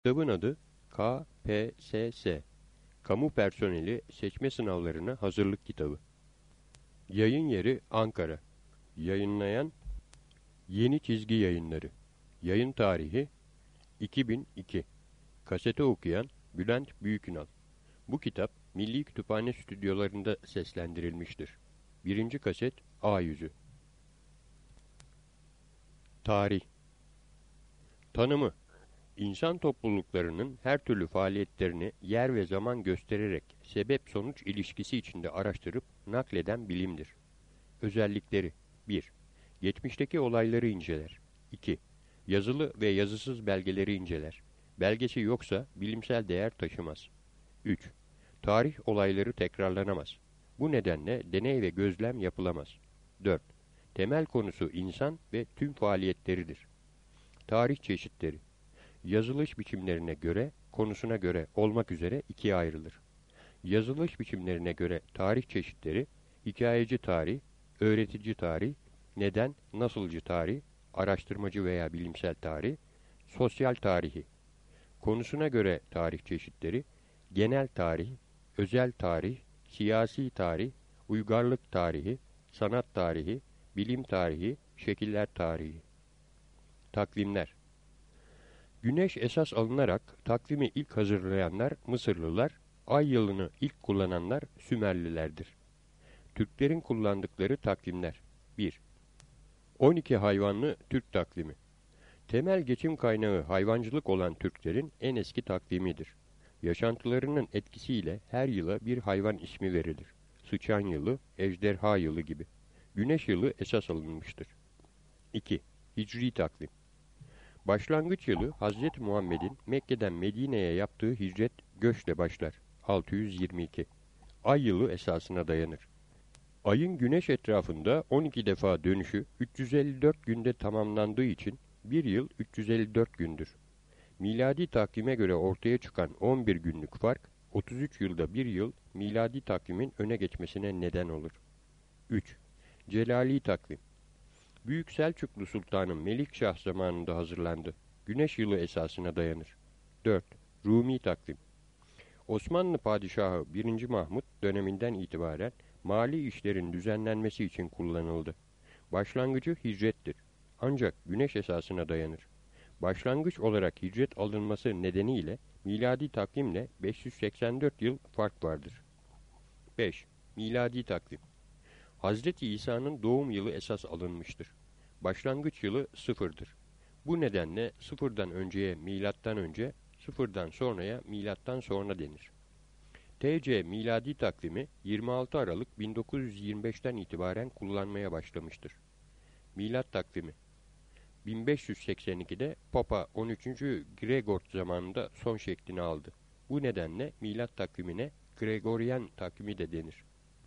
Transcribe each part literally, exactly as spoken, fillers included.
Kitabın adı K P S S, Kamu Personeli Seçme Sınavlarına Hazırlık Kitabı. Yayın yeri Ankara. Yayınlayan Yeni Çizgi Yayınları. Yayın tarihi iki bin iki. Kasete okuyan Bülent Büyükünal. Bu kitap Milli Kütüphane stüdyolarında seslendirilmiştir. Birinci kaset A yüzü. Tarih. Tanımı: İnsan topluluklarının her türlü faaliyetlerini yer ve zaman göstererek sebep-sonuç ilişkisi içinde araştırıp nakleden bilimdir. Özellikleri: bir. Geçmişteki olayları inceler. iki. Yazılı ve yazısız belgeleri inceler. Belgesi yoksa bilimsel değer taşımaz. üç. Tarih olayları tekrarlanamaz. Bu nedenle deney ve gözlem yapılamaz. dört. Temel konusu insan ve tüm faaliyetleridir. Tarih çeşitleri: yazılış biçimlerine göre, konusuna göre olmak üzere ikiye ayrılır. Yazılış biçimlerine göre tarih çeşitleri: hikayeci tarih, öğretici tarih, neden, nasılcı tarih, araştırmacı veya bilimsel tarih, sosyal tarihi. Konusuna göre tarih çeşitleri: genel tarih, özel tarih, siyasi tarih, uygarlık tarihi, sanat tarihi, bilim tarihi, şekiller tarihi. Takvimler. Güneş esas alınarak takvimi ilk hazırlayanlar Mısırlılar, ay yılını ilk kullananlar Sümerlilerdir. Türklerin kullandıkları takvimler: bir. on iki hayvanlı Türk takvimi. Temel geçim kaynağı hayvancılık olan Türklerin en eski takvimidir. Yaşantılarının etkisiyle her yıla bir hayvan ismi verilir. Sıçan yılı, ejderha yılı gibi. Güneş yılı esas alınmıştır. iki. Hicri takvim. Başlangıç yılı Hazreti Muhammed'in Mekke'den Medine'ye yaptığı hicret göçle başlar. altı yüz yirmi iki. Ay yılı esasına dayanır. Ayın güneş etrafında on iki defa dönüşü üç yüz elli dört günde tamamlandığı için bir yıl üç yüz elli dört gündür. Miladi takvime göre ortaya çıkan on bir günlük fark, otuz üç yılda bir yıl miladi takvimin öne geçmesine neden olur. üç. Celali takvim. Büyük Selçuklu Sultanı Melikşah zamanında hazırlandı. Güneş yılı esasına dayanır. dört. Rumi takvim. Osmanlı Padişahı birinci. Mahmud döneminden itibaren mali işlerin düzenlenmesi için kullanıldı. Başlangıcı hicrettir. Ancak güneş esasına dayanır. Başlangıç olarak hicret alınması nedeniyle miladi takvimle beş yüz seksen dört yıl fark vardır. beş. Miladi takvim. Hazreti İsa'nın doğum yılı esas alınmıştır. Başlangıç yılı sıfırdır. Bu nedenle sıfırdan önceye milattan önce, sıfırdan sonraya milattan sonra denir. T C miladi takvimi yirmi altı Aralık bin dokuz yüz yirmi beşten itibaren kullanmaya başlamıştır. Milat takvimi bin beş yüz seksen ikide Papa on üçüncü. Gregor zamanında son şeklini aldı. Bu nedenle milat takvimine Gregorian takvimi de denir.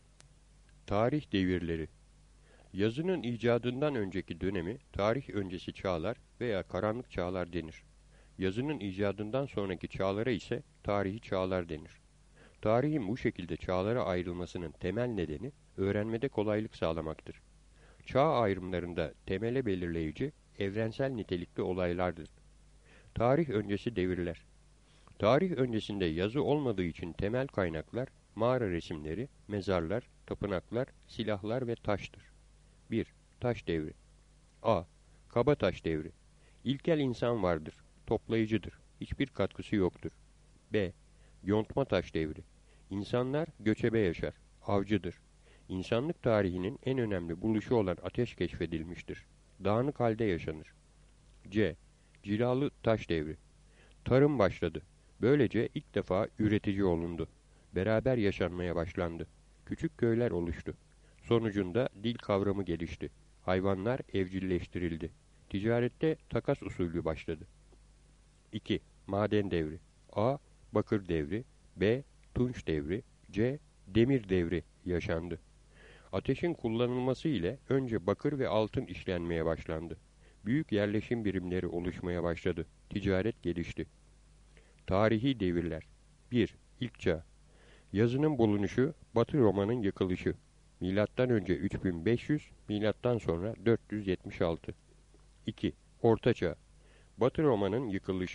Tarih devirleri. Yazının icadından önceki dönemi tarih öncesi çağlar veya karanlık çağlar denir. Yazının icadından sonraki çağlara ise tarihi çağlar denir. Tarihin bu şekilde çağlara ayrılmasının temel nedeni öğrenmede kolaylık sağlamaktır. Çağ ayrımlarında temele belirleyici evrensel nitelikli olaylardır. Tarih öncesi devirler. Tarih öncesinde yazı olmadığı için temel kaynaklar mağara resimleri, mezarlar, tapınaklar, silahlar ve taştır. bir. Taş devri. A. Kabataş devri. İlkel insan vardır, toplayıcıdır, hiçbir katkısı yoktur. B. Yontma taş devri. İnsanlar göçebe yaşar, avcıdır. İnsanlık tarihinin en önemli buluşu olan ateş keşfedilmiştir. Dağınık halde yaşanır. C. Cilalı taş devri. Tarım başladı. Böylece ilk defa üretici olundu. Beraber yaşanmaya başlandı. Küçük köyler oluştu. Sonucunda dil kavramı gelişti. Hayvanlar evcilleştirildi. Ticarette takas usulü başladı. iki. Maden devri. A. Bakır devri. B. Tunç devri. C. Demir devri yaşandı. Ateşin kullanılması ile önce bakır ve altın işlenmeye başlandı. Büyük yerleşim birimleri oluşmaya başladı. Ticaret gelişti. Tarihi devirler. bir. İlk çağ. Yazının bulunuşu, Batı Roma'nın yıkılışı. Milattan önce üç bin beş yüz, milattan sonra dört yüz yetmiş altı. iki. Orta Çağ. Batı Roma'nın yıkılışı.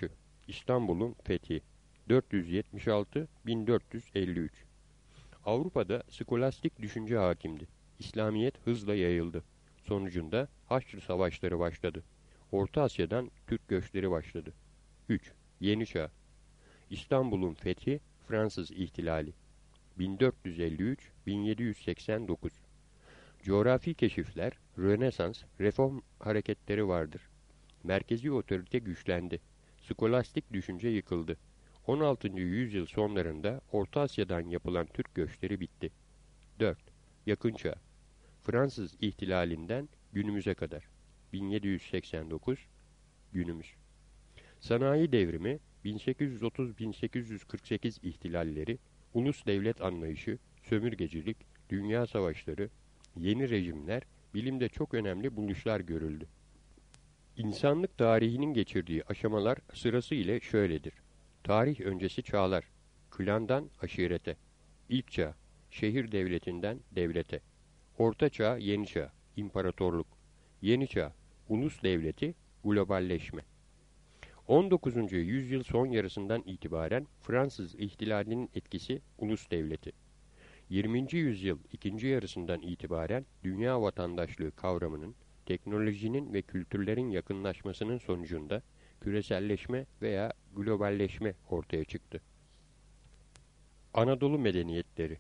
İstanbul'un fethi dört yüz yetmiş altı - bin dört yüz elli üç. Avrupa'da skolastik düşünce hakimdi. İslamiyet hızla yayıldı. Sonucunda Haçlı Savaşları başladı. Orta Asya'dan Türk göçleri başladı. üç. Yeni Çağ. İstanbul'un fethi, Fransız ihtilali bin dört yüz elli üç - bin yedi yüz seksen dokuz. Coğrafi keşifler, Rönesans, reform hareketleri vardır. Merkezi otorite güçlendi. Skolastik düşünce yıkıldı. on altıncı yüzyıl sonlarında Orta Asya'dan yapılan Türk göçleri bitti. dört. Yakın Çağ. Fransız ihtilalinden günümüze kadar. bin yedi yüz seksen dokuz günümüz. Sanayi devrimi, bin sekiz yüz otuz - bin sekiz yüz kırk sekiz ihtilalleri, ulus devlet anlayışı, sömürgecilik, dünya savaşları, yeni rejimler, bilimde çok önemli buluşlar görüldü. İnsanlık tarihinin geçirdiği aşamalar sırası ile şöyledir. Tarih öncesi çağlar, klandan aşirete, ilk çağ, şehir devletinden devlete, orta çağ, yeni çağ, imparatorluk, yeni çağ, ulus devleti, globalleşme. on dokuzuncu yüzyıl son yarısından itibaren Fransız ihtilalinin etkisi ulus devleti. yirminci yüzyıl ikinci yarısından itibaren dünya vatandaşlığı kavramının, teknolojinin ve kültürlerin yakınlaşmasının sonucunda küreselleşme veya globalleşme ortaya çıktı. Anadolu medeniyetleri.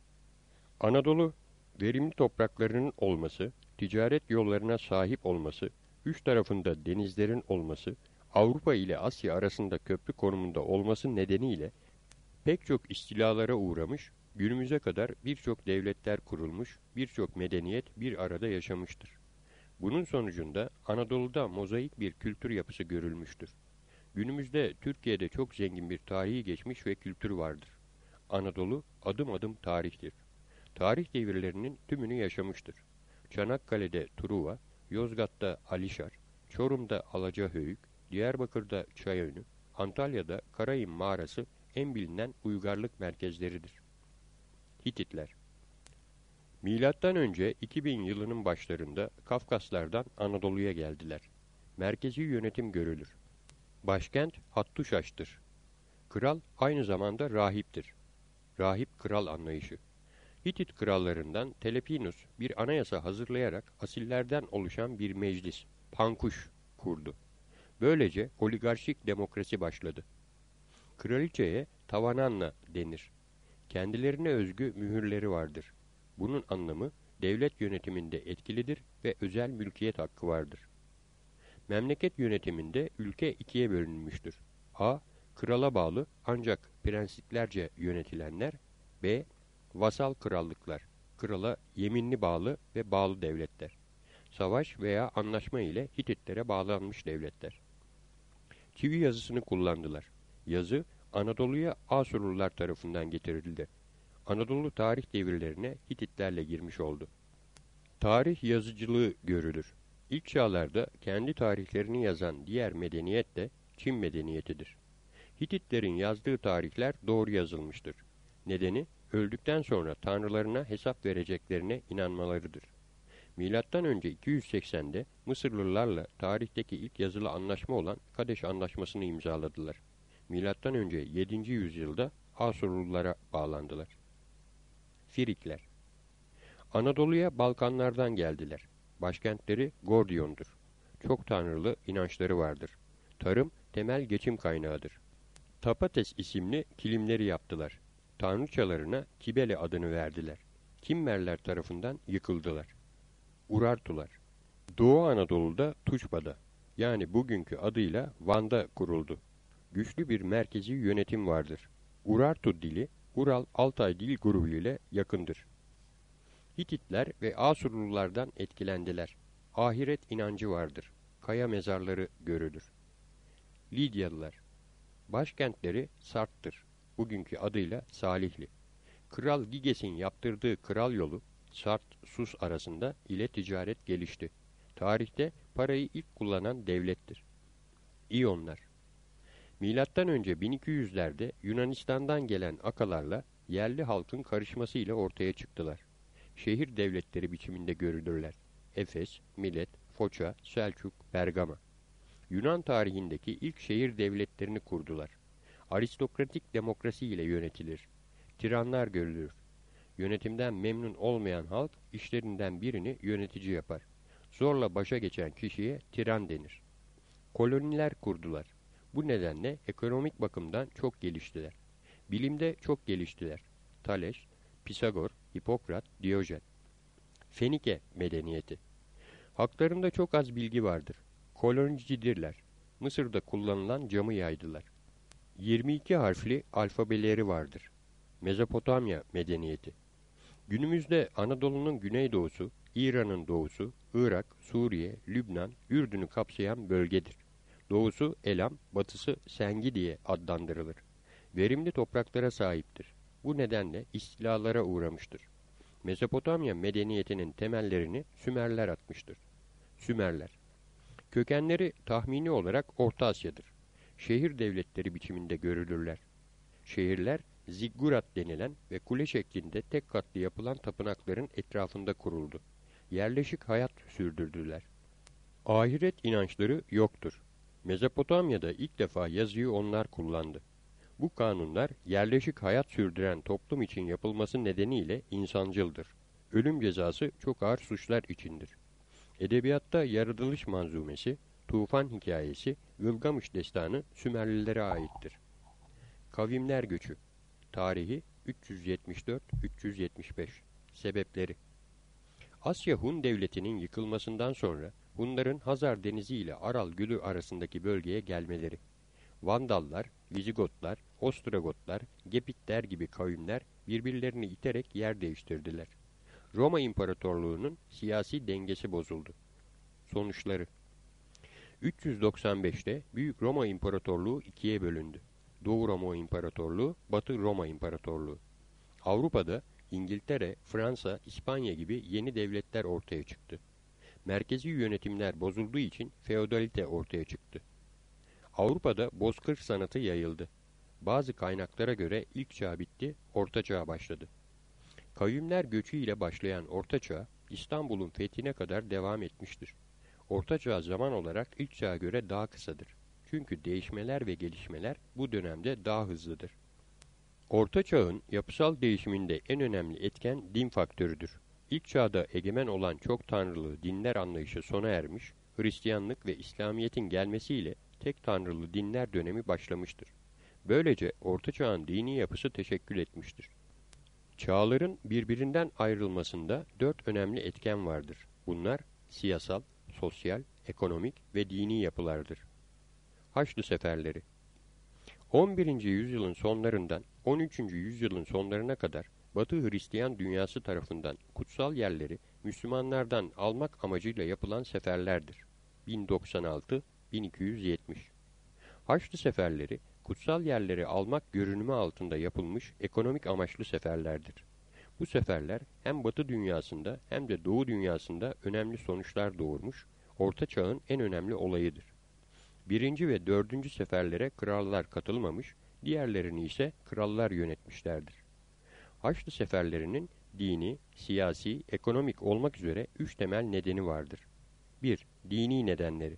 Anadolu, verimli topraklarının olması, ticaret yollarına sahip olması, üç tarafında denizlerin olması, Avrupa ile Asya arasında köprü konumunda olması nedeniyle pek çok istilalara uğramış, günümüze kadar birçok devletler kurulmuş, birçok medeniyet bir arada yaşamıştır. Bunun sonucunda Anadolu'da mozaik bir kültür yapısı görülmüştür. Günümüzde Türkiye'de çok zengin bir tarihi geçmiş ve kültür vardır. Anadolu adım adım tarihtir. Tarih devirlerinin tümünü yaşamıştır. Çanakkale'de Truva, Yozgat'ta Alişar, Çorum'da Alacahöyük, Diyarbakır'da Çayönü, Antalya'da Karayın Mağarası en bilinen uygarlık merkezleridir. Hititler. Milattan önce iki bin yılının başlarında Kafkaslardan Anadolu'ya geldiler. Merkezi yönetim görülür. Başkent Hattuşaş'tır. Kral aynı zamanda rahiptir. Rahip kral anlayışı. Hitit krallarından Telepinus bir anayasa hazırlayarak asillerden oluşan bir meclis, Pankuş, kurdu. Böylece oligarşik demokrasi başladı. Kraliçeye Tavananna denir. Kendilerine özgü mühürleri vardır. Bunun anlamı devlet yönetiminde etkilidir ve özel mülkiyet hakkı vardır. Memleket yönetiminde ülke ikiye bölünmüştür. A. Krala bağlı ancak prensiplerce yönetilenler. B. Vasal krallıklar. Krala yeminli bağlı ve bağlı devletler. Savaş veya anlaşma ile Hititlere bağlanmış devletler. Çivi yazısını kullandılar. Yazı Anadolu'ya Asurlular tarafından getirildi. Anadolu tarih devirlerine Hititlerle girmiş oldu. Tarih yazıcılığı görülür. İlk çağlarda kendi tarihlerini yazan diğer medeniyet de Çin medeniyetidir. Hititlerin yazdığı tarihler doğru yazılmıştır. Nedeni öldükten sonra tanrılarına hesap vereceklerine inanmalarıdır. Milattan önce iki yüz seksende Mısırlılarla tarihteki ilk yazılı anlaşma olan Kadeş Anlaşması'nı imzaladılar. Milattan önce yedinci yüzyılda Asurlulara bağlandılar. Firikler. Anadolu'ya Balkanlardan geldiler. Başkentleri Gordion'dur. Çok tanrılı inançları vardır. Tarım temel geçim kaynağıdır. Tapates isimli kilimleri yaptılar. Tanrıçalarına Kibele adını verdiler. Kimmerler tarafından yıkıldılar. Urartular. Doğu Anadolu'da Tuşba'da, yani bugünkü adıyla Van'da kuruldu. Güçlü bir merkezi yönetim vardır. Urartu dili, Ural-Altay dil grubu ile yakındır. Hititler ve Asurlulardan etkilendiler. Ahiret inancı vardır. Kaya mezarları görülür. Lidyalılar. Başkentleri Sart'tır. Bugünkü adıyla Salihli. Kral Giges'in yaptırdığı kral yolu Sart-Sus arasında ile ticaret gelişti. Tarihte parayı ilk kullanan devlettir. İyonlar. Milattan önce bin iki yüzlerde Yunanistan'dan gelen akalarla yerli halkın karışmasıyla ortaya çıktılar. Şehir devletleri biçiminde görülürler. Efes, Milet, Foça, Selçuk, Bergama. Yunan tarihindeki ilk şehir devletlerini kurdular. Aristokratik demokrasi ile yönetilir. Tiranlar görülür. Yönetimden memnun olmayan halk işlerinden birini yönetici yapar. Zorla başa geçen kişiye tiran denir. Koloniler kurdular. Bu nedenle ekonomik bakımdan çok geliştiler. Bilimde çok geliştiler. Thales, Pisagor, Hipokrat, Diyojen. Fenike medeniyeti. Haklarında çok az bilgi vardır. Kolonicidirler. Mısır'da kullanılan camı yaydılar. yirmi iki harfli alfabeleri vardır. Mezopotamya medeniyeti. Günümüzde Anadolu'nun güneydoğusu, İran'ın doğusu, Irak, Suriye, Lübnan, Ürdün'ü kapsayan bölgedir. Doğusu Elam, batısı Sengi diye adlandırılır. Verimli topraklara sahiptir. Bu nedenle istilalara uğramıştır. Mezopotamya medeniyetinin temellerini Sümerler atmıştır. Sümerler. Kökenleri tahmini olarak Orta Asya'dır. Şehir devletleri biçiminde görülürler. Şehirler, ziggurat denilen ve kule şeklinde tek katlı yapılan tapınakların etrafında kuruldu. Yerleşik hayat sürdürdüler. Ahiret inançları yoktur. Mezopotamya'da ilk defa yazıyı onlar kullandı. Bu kanunlar yerleşik hayat sürdüren toplum için yapılması nedeniyle insancıldır. Ölüm cezası çok ağır suçlar içindir. Edebiyatta yaratılış manzumesi, Tufan hikayesi, Gılgamış destanı Sümerlilere aittir. Kavimler göçü. Tarihi üç yüz yetmiş dört üç yüz yetmiş beş. Sebepleri. Asya Hun devletinin yıkılmasından sonra Hunların Hazar Denizi ile Aral Gölü arasındaki bölgeye gelmeleri. Vandallar, Vizigotlar, Ostrogotlar, Gepitler gibi kavimler birbirlerini iterek yer değiştirdiler. Roma İmparatorluğu'nun siyasi dengesi bozuldu. Sonuçları. üç yüz doksan beşte Büyük Roma İmparatorluğu ikiye bölündü. Doğu Roma İmparatorluğu, Batı Roma İmparatorluğu. Avrupa'da İngiltere, Fransa, İspanya gibi yeni devletler ortaya çıktı. Merkezi yönetimler bozulduğu için feodalite ortaya çıktı. Avrupa'da bozkır sanatı yayıldı. Bazı kaynaklara göre ilk çağ bitti, orta çağ başladı. Kavimler göçü ile başlayan orta çağ, İstanbul'un fethine kadar devam etmiştir. Orta çağ zaman olarak ilk çağa göre daha kısadır. Çünkü değişmeler ve gelişmeler bu dönemde daha hızlıdır. Orta çağın yapısal değişiminde en önemli etken din faktörüdür. İlk çağda egemen olan çok tanrılı dinler anlayışı sona ermiş, Hristiyanlık ve İslamiyet'in gelmesiyle tek tanrılı dinler dönemi başlamıştır. Böylece Orta Çağ'ın dini yapısı teşekkül etmiştir. Çağların birbirinden ayrılmasında dört önemli etken vardır. Bunlar siyasal, sosyal, ekonomik ve dini yapılardır. Haçlı Seferleri. on birinci yüzyılın sonlarından on üçüncü yüzyılın sonlarına kadar Batı Hristiyan dünyası tarafından kutsal yerleri Müslümanlardan almak amacıyla yapılan seferlerdir. bin doksan altı bin iki yüz yetmiş. Haçlı Seferleri, kutsal yerleri almak görünümü altında yapılmış ekonomik amaçlı seferlerdir. Bu seferler hem Batı dünyasında hem de Doğu dünyasında önemli sonuçlar doğurmuş, Orta Çağ'ın en önemli olayıdır. Birinci ve dördüncü seferlere krallar katılmamış, diğerlerini ise krallar yönetmişlerdir. Haçlı seferlerinin dini, siyasi, ekonomik olmak üzere üç temel nedeni vardır. bir. Dini nedenleri.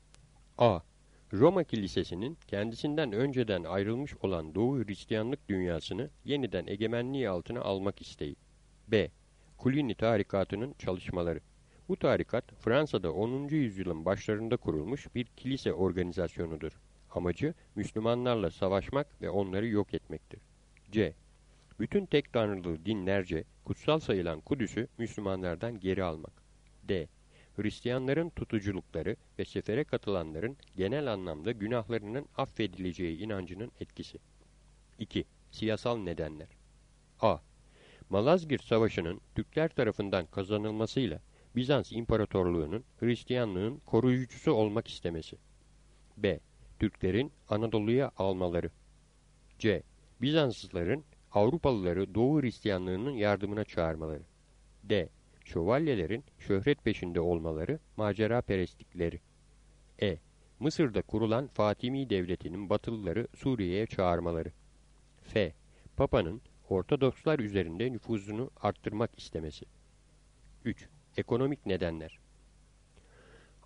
A. Roma Kilisesi'nin kendisinden önceden ayrılmış olan Doğu Hristiyanlık dünyasını yeniden egemenliği altına almak isteği. B. Cluny tarikatının çalışmaları. Bu tarikat Fransa'da onuncu yüzyılın başlarında kurulmuş bir kilise organizasyonudur. Amacı Müslümanlarla savaşmak ve onları yok etmektir. C. Bütün tek tanrılı dinlerce kutsal sayılan Kudüs'ü Müslümanlardan geri almak. D. Hristiyanların tutuculukları ve sefere katılanların genel anlamda günahlarının affedileceği inancının etkisi. iki. Siyasal nedenler. A. Malazgirt Savaşı'nın Türkler tarafından kazanılmasıyla Bizans İmparatorluğu'nun Hristiyanlığın koruyucusu olmak istemesi. B. Türklerin Anadolu'ya almaları. C. Bizanslıların Avrupalıları Doğu Hristiyanlığının yardımına çağırmaları. D. Şövalyelerin şöhret peşinde olmaları, maceraperestlikleri. E. Mısır'da kurulan Fatimi Devleti'nin Batılıları Suriye'ye çağırmaları. F. Papa'nın Ortodokslar üzerinde nüfuzunu arttırmak istemesi. üç. Ekonomik nedenler.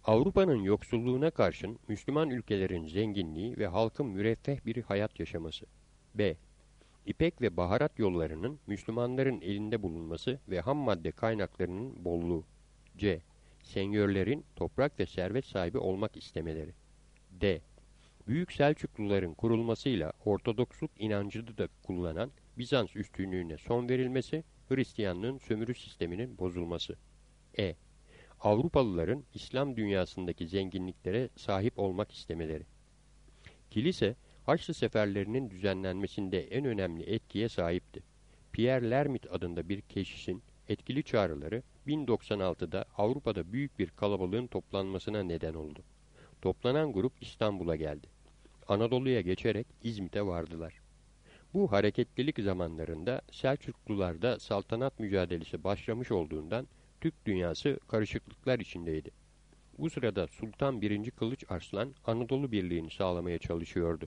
Avrupa'nın yoksulluğuna karşın Müslüman ülkelerin zenginliği ve halkın müreffeh bir hayat yaşaması. B. İpek ve baharat yollarının Müslümanların elinde bulunması ve ham madde kaynaklarının bolluğu. C. Senyörlerin toprak ve servet sahibi olmak istemeleri. D. Büyük Selçukluların kurulmasıyla Ortodoksluk inancını da kullanan Bizans üstünlüğüne son verilmesi, Hristiyanlığın sömürü sisteminin bozulması. E. Avrupalıların İslam dünyasındaki zenginliklere sahip olmak istemeleri. Kilise, Haçlı seferlerinin düzenlenmesinde en önemli etkiye sahipti. Pierre Lermit adında bir keşişin etkili çağrıları bin doksan altıda Avrupa'da büyük bir kalabalığın toplanmasına neden oldu. Toplanan grup İstanbul'a geldi. Anadolu'ya geçerek İzmit'e vardılar. Bu hareketlilik zamanlarında Selçuklularda saltanat mücadelesi başlamış olduğundan Türk dünyası karışıklıklar içindeydi. Bu sırada Sultan birinci. Kılıç Arslan Anadolu Birliği'ni sağlamaya çalışıyordu.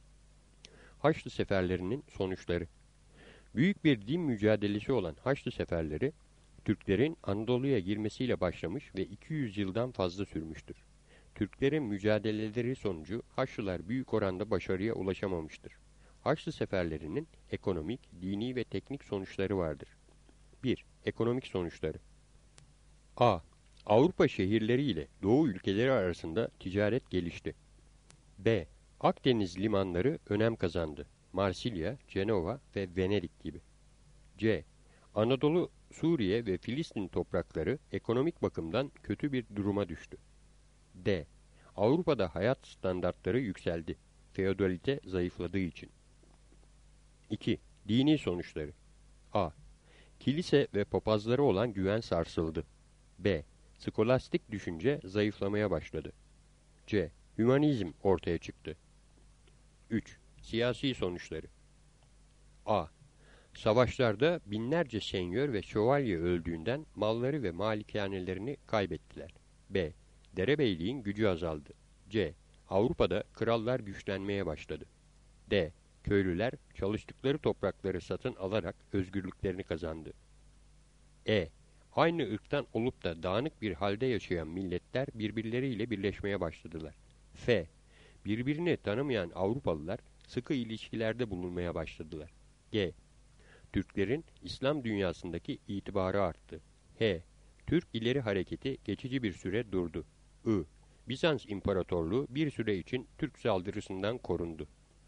Haçlı seferlerinin sonuçları. Büyük bir din mücadelesi olan Haçlı seferleri, Türklerin Anadolu'ya girmesiyle başlamış ve iki yüz yıldan fazla sürmüştür. Türklerin mücadeleleri sonucu Haçlılar büyük oranda başarıya ulaşamamıştır. Haçlı seferlerinin ekonomik, dini ve teknik sonuçları vardır. bir. Ekonomik sonuçları. A. Avrupa şehirleri ile Doğu ülkeleri arasında ticaret gelişti. B. Akdeniz limanları önem kazandı. Marsilya, Cenova ve Venedik gibi. C. Anadolu, Suriye ve Filistin toprakları ekonomik bakımdan kötü bir duruma düştü. D. Avrupa'da hayat standartları yükseldi. Feodalite zayıfladığı için. iki. Dini sonuçları. A. Kilise ve papazlara olan güven sarsıldı. B. Skolastik düşünce zayıflamaya başladı. C. Hümanizm ortaya çıktı. üç. Siyasi sonuçları. A. Savaşlarda binlerce senyör ve şövalye öldüğünden malları ve malikanelerini kaybettiler. B. Derebeyliğin gücü azaldı. C. Avrupa'da krallar güçlenmeye başladı. D. Köylüler çalıştıkları toprakları satın alarak özgürlüklerini kazandı. E. Aynı ırktan olup da dağınık bir halde yaşayan milletler birbirleriyle birleşmeye başladılar. F. Birbirini tanımayan Avrupalılar sıkı ilişkilerde bulunmaya başladılar. G. Türklerin İslam dünyasındaki itibarı arttı. H. Türk ileri hareketi geçici bir süre durdu. I. Bizans İmparatorluğu bir süre için Türk saldırısından korundu.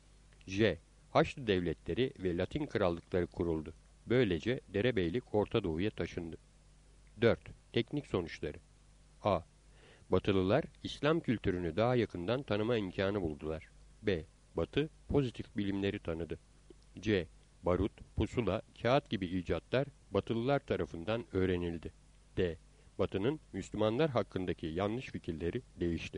J. Haçlı devletleri ve Latin krallıkları kuruldu. Böylece derebeylik Orta Doğu'ya taşındı. dört. Teknik sonuçları. A. Batılılar İslam kültürünü daha yakından tanıma imkanı buldular. B. Batı pozitif bilimleri tanıdı. C. Barut, pusula, kağıt gibi icatlar Batılılar tarafından öğrenildi. D. Batı'nın Müslümanlar hakkındaki yanlış fikirleri değişti.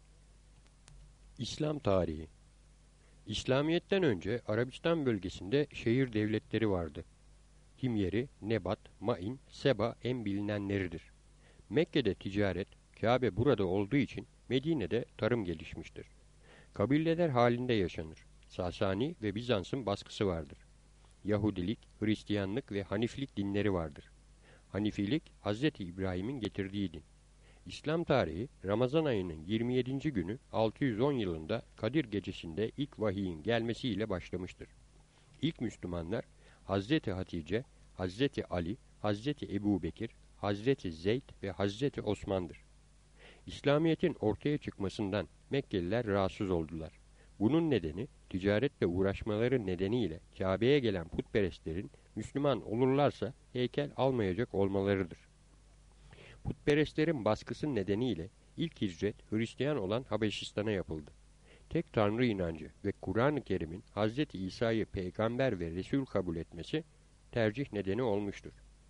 İslam tarihi. İslamiyet'ten önce Arabistan bölgesinde şehir devletleri vardı. Himyeri, Nebat, Main, Seba en bilinenleridir. Mekke'de ticaret, Kabe burada olduğu için Medine'de tarım gelişmiştir. Kabileler halinde yaşanır. Sasani ve Bizans'ın baskısı vardır. Yahudilik, Hristiyanlık ve Haniflik dinleri vardır. Hanifilik, Hazreti İbrahim'in getirdiği din. İslam tarihi, Ramazan ayının yirmi yedinci günü altı yüz on yılında Kadir gecesinde ilk vahiyin gelmesiyle başlamıştır. İlk Müslümanlar, Hazreti Hatice, Hazreti Ali, Hazreti Ebu Bekir, Hazreti Zeyd ve Hazreti Osman'dır. İslamiyet'in ortaya çıkmasından Mekkeliler rahatsız oldular. Bunun nedeni ticaretle uğraşmaları nedeniyle Kabe'ye gelen putperestlerin Müslüman olurlarsa heykel almayacak olmalarıdır. Putperestlerin baskısı nedeniyle ilk hicret Hristiyan olan Habeşistan'a yapıldı. Tek Tanrı inancı ve Kur'an-ı Kerim'in Hazreti İsa'yı peygamber ve Resul kabul etmesi tercih nedeni olmuştur.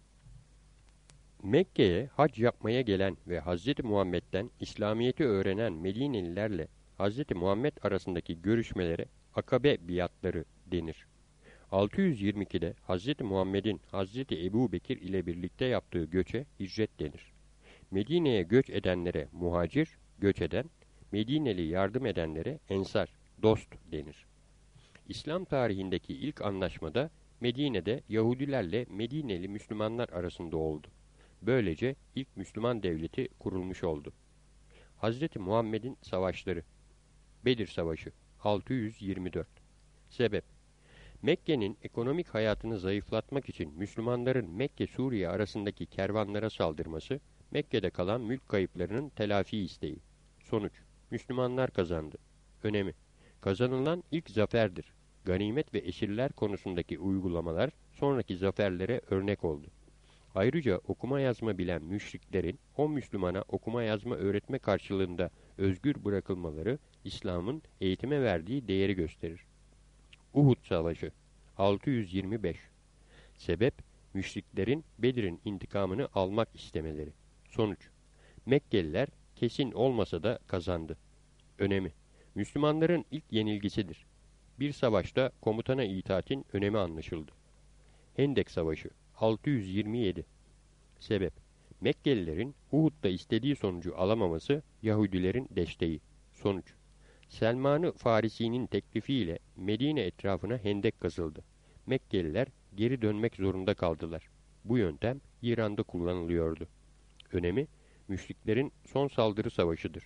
Mekke'ye hac yapmaya gelen ve Hazreti Muhammed'den İslamiyet'i öğrenen Medinelilerle Hazreti Muhammed arasındaki görüşmelere Akabe biatları denir. altı yüz yirmi ikide Hazreti Muhammed'in Hazreti Ebu Bekir ile birlikte yaptığı göçe hicret denir. Medine'ye göç edenlere muhacir, göç eden, Medineli yardım edenlere ensar, dost denir. İslam tarihindeki ilk anlaşmada Medine'de Yahudilerle Medineli Müslümanlar arasında oldu. Böylece ilk Müslüman devleti kurulmuş oldu. Hazreti Muhammed'in savaşları. Bedir Savaşı altı yüz yirmi dört. Sebep: Mekke'nin ekonomik hayatını zayıflatmak için Müslümanların Mekke-Suriye arasındaki kervanlara saldırması, Mekke'de kalan mülk kayıplarının telafi isteği. Sonuç: Müslümanlar kazandı. Önemi: Kazanılan ilk zaferdir. Ganimet ve esirler konusundaki uygulamalar sonraki zaferlere örnek oldu. Ayrıca okuma yazma bilen müşriklerin o Müslümana okuma yazma öğretme karşılığında özgür bırakılmaları İslam'ın eğitime verdiği değeri gösterir. Uhud Savaşı altı yüz yirmi beş. Sebep: Müşriklerin Bedir'in intikamını almak istemeleri. Sonuç: Mekkeliler kesin olmasa da kazandı. Önemi: Müslümanların ilk yenilgisidir. Bir savaşta komutana itaatin önemi anlaşıldı. Hendek Savaşı altı yüz yirmi yedi. Sebep: Mekkelilerin Uhud'da istediği sonucu alamaması, Yahudilerin desteği. Sonuç: Selman-ı Farisi'nin teklifiyle Medine etrafına hendek kazıldı. Mekkeliler geri dönmek zorunda kaldılar. Bu yöntem İran'da kullanılıyordu. Önemi: Müşriklerin son saldırı savaşıdır.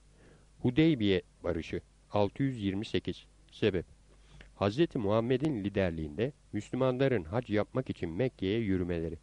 Hudeybiye Barışı altı yüz yirmi sekiz. Sebep: Hazreti Muhammed'in liderliğinde Müslümanların hac yapmak için Mekke'ye yürümeleri.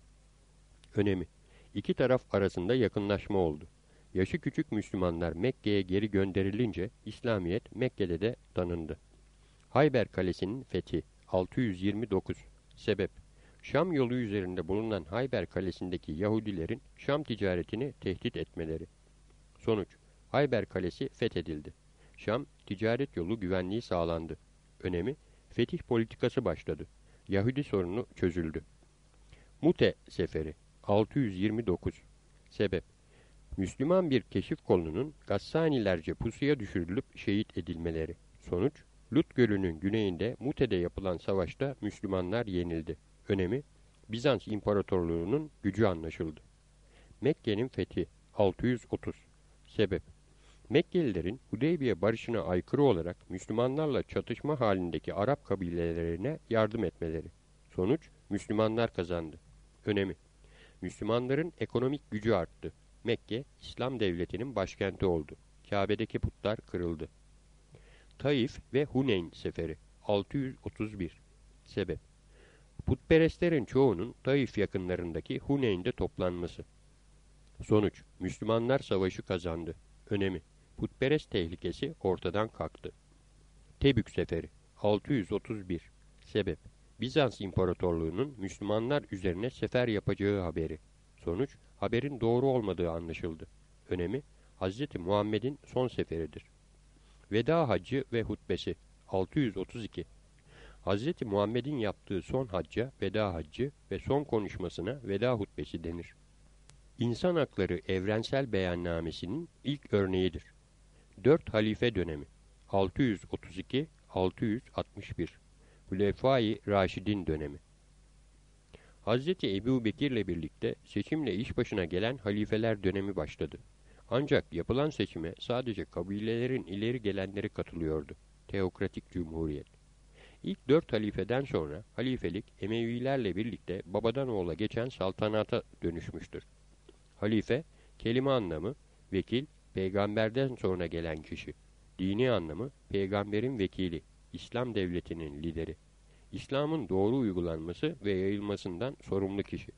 Önemi: İki taraf arasında yakınlaşma oldu. Yaşı küçük Müslümanlar Mekke'ye geri gönderilince İslamiyet Mekke'de de tanındı. Hayber Kalesi'nin fethi altı yüz yirmi dokuz. Sebep: Şam yolu üzerinde bulunan Hayber Kalesi'ndeki Yahudilerin Şam ticaretini tehdit etmeleri. Sonuç: Hayber Kalesi fethedildi. Şam ticaret yolu güvenliği sağlandı. Önemi: Fetih politikası başladı. Yahudi sorunu çözüldü. Mute Seferi altı yüz yirmi dokuz. Sebep: Müslüman bir keşif kolunun Gassanilerce pusuya düşürülüp şehit edilmeleri. Sonuç: Lut Gölü'nün güneyinde Mute'de yapılan savaşta Müslümanlar yenildi. Önemi: Bizans İmparatorluğu'nun gücü anlaşıldı. Mekke'nin fethi altı yüz otuz. Sebep: Mekkelilerin Hudeybiye barışına aykırı olarak Müslümanlarla çatışma halindeki Arap kabilelerine yardım etmeleri. Sonuç: Müslümanlar kazandı. Önemi: Müslümanların ekonomik gücü arttı. Mekke, İslam devletinin başkenti oldu. Kabe'deki putlar kırıldı. Taif ve Huneyn Seferi altı yüz otuz bir. Sebep: Putperestlerin çoğunun Taif yakınlarındaki Huneyn'de toplanması. Sonuç: Müslümanlar savaşı kazandı. Önemi: Putperest tehlikesi ortadan kalktı. Tebük Seferi altı yüz otuz bir. Sebep: Bizans İmparatorluğu'nun Müslümanlar üzerine sefer yapacağı haberi. Sonuç: Haberin doğru olmadığı anlaşıldı. Önemi: Hazreti Muhammed'in son seferidir. Veda Haccı ve Hutbesi altı yüz otuz iki. Hazreti Muhammed'in yaptığı son hacca Veda Haccı ve son konuşmasına Veda Hutbesi denir. İnsan Hakları Evrensel Beyannamesi'nin ilk örneğidir. Dört Halife Dönemi altı yüz otuz iki altı yüz altmış bir. Hulefai Raşidin Dönemi. Hazreti Ebu Bekir'le birlikte seçimle iş başına gelen halifeler dönemi başladı. Ancak yapılan seçime sadece kabilelerin ileri gelenleri katılıyordu. Teokratik Cumhuriyet. İlk dört halifeden sonra halifelik Emevilerle birlikte babadan oğula geçen saltanata dönüşmüştür. Halife, kelime anlamı, vekil, peygamberden sonra gelen kişi. Dini anlamı, peygamberin vekili, İslam devletinin lideri. İslam'ın doğru uygulanması ve yayılmasından sorumlu kişi.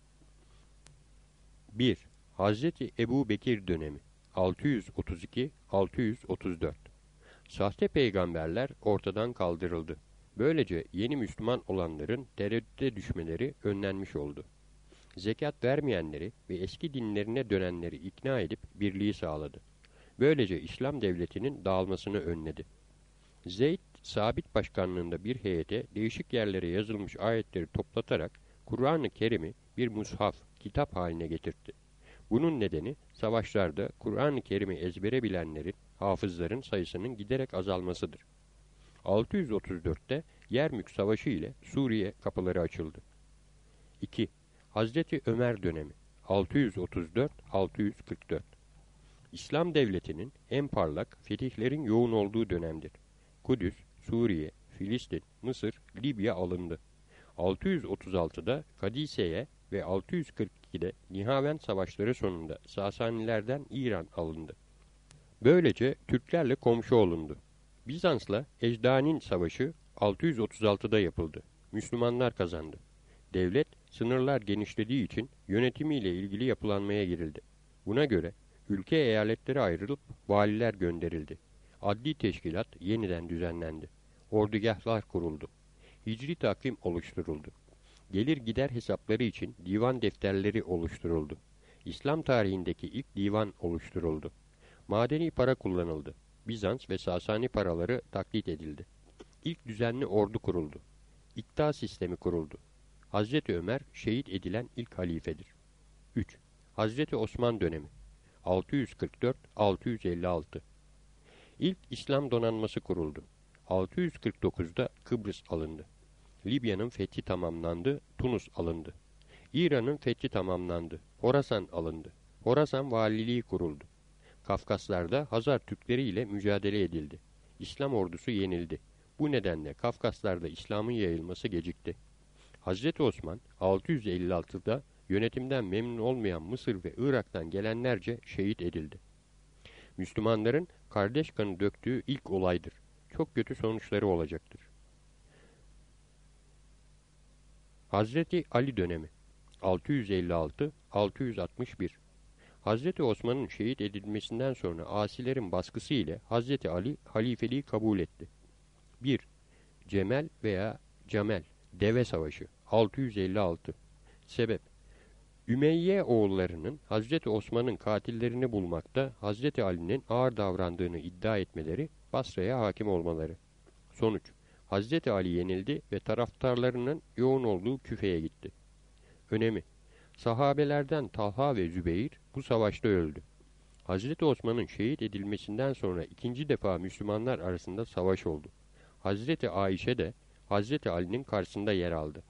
bir. Hazreti Ebu Bekir dönemi altı yüz otuz iki altı yüz otuz dört. Sahte peygamberler ortadan kaldırıldı. Böylece yeni Müslüman olanların tereddüte düşmeleri önlenmiş oldu. Zekat vermeyenleri ve eski dinlerine dönenleri ikna edip birliği sağladı. Böylece İslam devletinin dağılmasını önledi. Zeyd, Sabit başkanlığında bir heyete değişik yerlere yazılmış ayetleri toplatarak Kur'an-ı Kerim'i bir mushaf, kitap haline getirdi. Bunun nedeni savaşlarda Kur'an-ı Kerim'i ezbere bilenlerin, hafızların sayısının giderek azalmasıdır. altı yüz otuz dörtte Yermük Savaşı ile Suriye kapıları açıldı. iki. Hazreti Ömer dönemi altı yüz otuz dört altı yüz kırk dört. İslam devletinin en parlak fetihlerin yoğun olduğu dönemdir. Kudüs, Suriye, Filistin, Mısır, Libya alındı. altı yüz otuz altıda Kadise'ye ve altı yüz kırk ikide Nihavend savaşları sonunda Sasanilerden İran alındı. Böylece Türklerle komşu olundu. Bizans'la Ecdanin Savaşı altı yüz otuz altıda yapıldı. Müslümanlar kazandı. Devlet sınırlar genişlediği için yönetimiyle ilgili yapılanmaya girildi. Buna göre ülke eyaletlere ayrılıp valiler gönderildi. Adli teşkilat yeniden düzenlendi. Ordugahlar kuruldu. Hicri takvim oluşturuldu. Gelir gider hesapları için divan defterleri oluşturuldu. İslam tarihindeki ilk divan oluşturuldu. Madeni para kullanıldı. Bizans ve Sasani paraları taklit edildi. İlk düzenli ordu kuruldu. İkta sistemi kuruldu. Hazreti Ömer şehit edilen ilk halifedir. üç. Hazreti Osman dönemi altı yüz kırk dört altı yüz elli altı. İlk İslam donanması kuruldu. altı yüz kırk dokuzda Kıbrıs alındı. Libya'nın fethi tamamlandı, Tunus alındı. İran'ın fethi tamamlandı, Horasan alındı. Horasan valiliği kuruldu. Kafkaslar'da Hazar Türkleri ile mücadele edildi. İslam ordusu yenildi. Bu nedenle Kafkaslar'da İslam'ın yayılması gecikti. Hazreti Osman altı yüz elli altıda yönetimden memnun olmayan Mısır ve Irak'tan gelenlerce şehit edildi. Müslümanların kardeş kanı döktüğü ilk olaydır. Çok kötü sonuçları olacaktır. Hazreti Ali dönemi altı yüz elli altı altı yüz altmış bir. Hazreti Osman'ın şehit edilmesinden sonra asilerin baskısı ile Hazreti Ali halifeliği kabul etti. bir. Cemel veya Camel Deve Savaşı altı yüz elli altı. Sebep: Ümeyye oğullarının Hazreti Osman'ın katillerini bulmakta Hazreti Ali'nin ağır davrandığını iddia etmeleri, Basra'ya hakim olmaları. Sonuç: Hazreti Ali yenildi ve taraftarlarının yoğun olduğu Küfe'ye gitti. Önemi: Sahabelerden Talha ve Zübeyir bu savaşta öldü. Hazreti Osman'ın şehit edilmesinden sonra ikinci defa Müslümanlar arasında savaş oldu. Hazreti Ayşe de Hazreti Ali'nin karşısında yer aldı.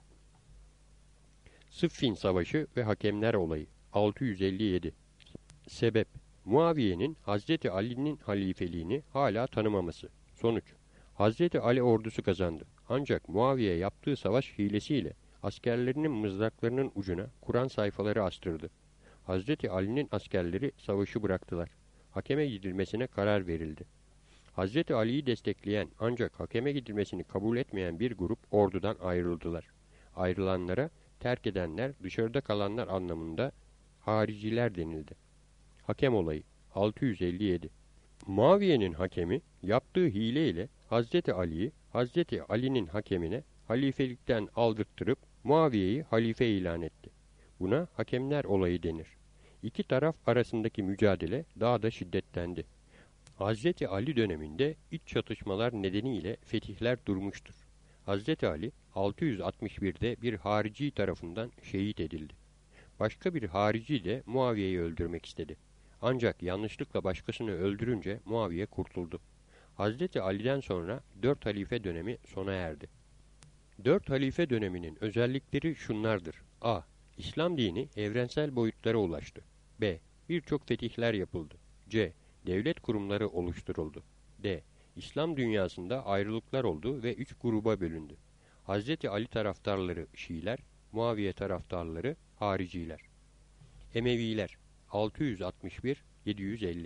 Sıffin Savaşı ve Hakemler Olayı altı yüz elli yedi. Sebep: Muaviye'nin Hazreti Ali'nin halifeliğini hala tanımaması. Sonuç: Hazreti Ali ordusu kazandı. Ancak Muaviye yaptığı savaş hilesiyle askerlerinin mızraklarının ucuna Kur'an sayfaları astırdı. Hazreti Ali'nin askerleri savaşı bıraktılar. Hakeme gidilmesine karar verildi. Hazreti Ali'yi destekleyen ancak hakeme gidilmesini kabul etmeyen bir grup ordudan ayrıldılar. Ayrılanlara terk edenler, dışarıda kalanlar anlamında hariciler denildi. Hakem olayı altı yüz elli yedi. Muaviye'nin hakemi yaptığı hileyle Hazreti Ali'yi Hazreti Ali'nin hakemine halifelikten aldırttırıp Muaviye'yi halife ilan etti. Buna hakemler olayı denir. İki taraf arasındaki mücadele daha da şiddetlendi. Hazreti Ali döneminde iç çatışmalar nedeniyle fetihler durmuştur. Hazreti Ali altı yüz altmış birde bir harici tarafından şehit edildi. Başka bir harici de Muaviye'yi öldürmek istedi. Ancak yanlışlıkla başkasını öldürünce Muaviye kurtuldu. Hazreti Ali'den sonra dört halife dönemi sona erdi. Dört halife döneminin özellikleri şunlardır. A. İslam dini evrensel boyutlara ulaştı. B. Birçok fetihler yapıldı. C. Devlet kurumları oluşturuldu. D. İslam dünyasında ayrılıklar oldu ve üç gruba bölündü. Hazreti Ali taraftarları Şiiler, Muaviye taraftarları Hariciler. Emeviler altı yüz altmış bir yedi yüz elli.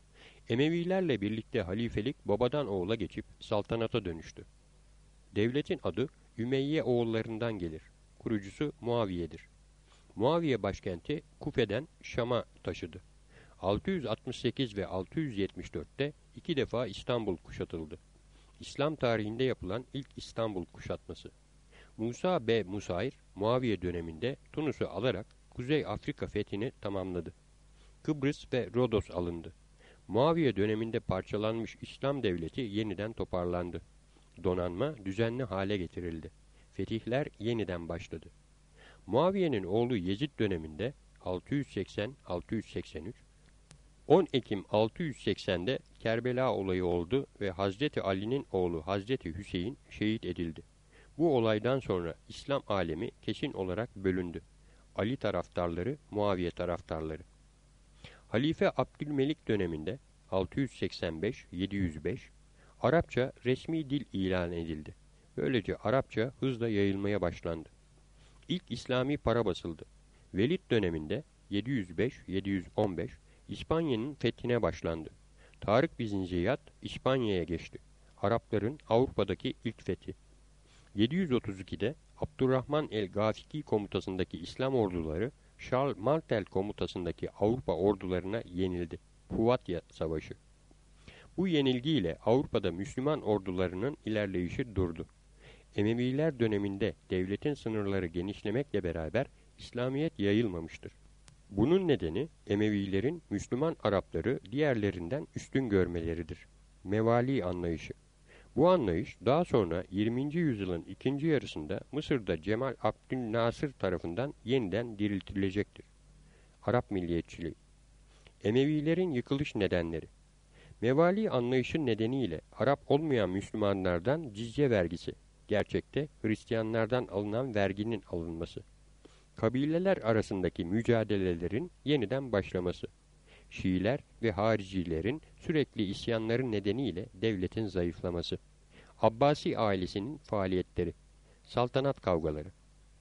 Emevilerle birlikte halifelik babadan oğula geçip saltanata dönüştü. Devletin adı Ümeyye oğullarından gelir. Kurucusu Muaviye'dir. Muaviye başkenti Kufe'den Şam'a taşıdı. altı yüz altmış sekiz ve altı yüz yetmiş dörtte iki defa İstanbul kuşatıldı. İslam tarihinde yapılan ilk İstanbul kuşatması. Musa B. Musayr, Muaviye döneminde Tunus'u alarak Kuzey Afrika fethini tamamladı. Kıbrıs ve Rodos alındı. Muaviye döneminde parçalanmış İslam devleti yeniden toparlandı. Donanma düzenli hale getirildi. Fetihler yeniden başladı. Muaviye'nin oğlu Yezid döneminde altı yüz seksen altı yüz seksen üç, on Ekim altı yüz seksende Kerbela olayı oldu ve Hazreti Ali'nin oğlu Hazreti Hüseyin şehit edildi. Bu olaydan sonra İslam alemi kesin olarak bölündü. Ali taraftarları, Muaviye taraftarları. Halife Abdülmelik döneminde altı yüz seksen beş yedi yüz beş Arapça resmi dil ilan edildi. Böylece Arapça hızla yayılmaya başlandı. İlk İslami para basıldı. Velid döneminde yedi yüz beş yedi yüz on beş İspanya'nın fethine başlandı. Tarık bin Ziyad İspanya'ya geçti. Arapların Avrupa'daki ilk fethi. yedi yüz otuz ikide Abdurrahman el-Gafiki komutasındaki İslam orduları Charles Martel komutasındaki Avrupa ordularına yenildi. Puvatya Savaşı. Bu yenilgiyle Avrupa'da Müslüman ordularının ilerleyişi durdu. Emeviler döneminde devletin sınırları genişlemekle beraber İslamiyet yayılmamıştır. Bunun nedeni Emevilerin Müslüman Arapları diğerlerinden üstün görmeleridir. Mevali anlayışı. Bu anlayış daha sonra yirminci yüzyılın ikinci yarısında Mısır'da Cemal Abdülnasır tarafından yeniden diriltilecektir. Arap milliyetçiliği. Emevilerin yıkılış nedenleri. Mevali anlayışı nedeniyle Arap olmayan Müslümanlardan cizye vergisi, gerçekte Hristiyanlardan alınan verginin alınması. Kabileler arasındaki mücadelelerin yeniden başlaması. Şiiler ve haricilerin sürekli isyanları nedeniyle devletin zayıflaması. Abbasi ailesinin faaliyetleri. Saltanat kavgaları.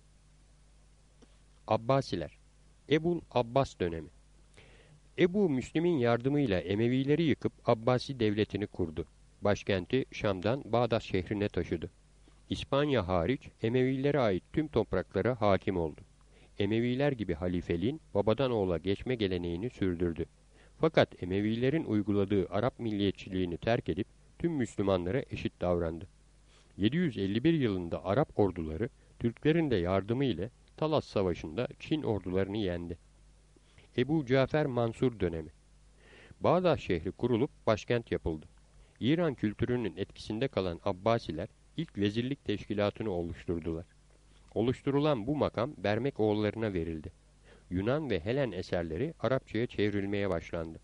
Abbasiler. Ebul Abbas dönemi. Ebu Müslim'in yardımıyla Emevileri yıkıp Abbasi devletini kurdu. Başkenti Şam'dan Bağdat şehrine taşıdı. İspanya hariç Emevilere ait tüm topraklara hakim oldu. Emeviler gibi halifeliğin babadan oğula geçme geleneğini sürdürdü. Fakat Emevilerin uyguladığı Arap milliyetçiliğini terk edip tüm Müslümanlara eşit davrandı. yedi yüz elli bir yılında Arap orduları Türklerin de yardımı ile Talas Savaşı'nda Çin ordularını yendi. Ebu Cafer Mansur dönemi. Bağdat şehri kurulup başkent yapıldı. İran kültürünün etkisinde kalan Abbasiler ilk vezirlik teşkilatını oluşturdular. Oluşturulan bu makam Bermek oğullarına verildi. Yunan ve Helen eserleri Arapçaya çevrilmeye başlandı.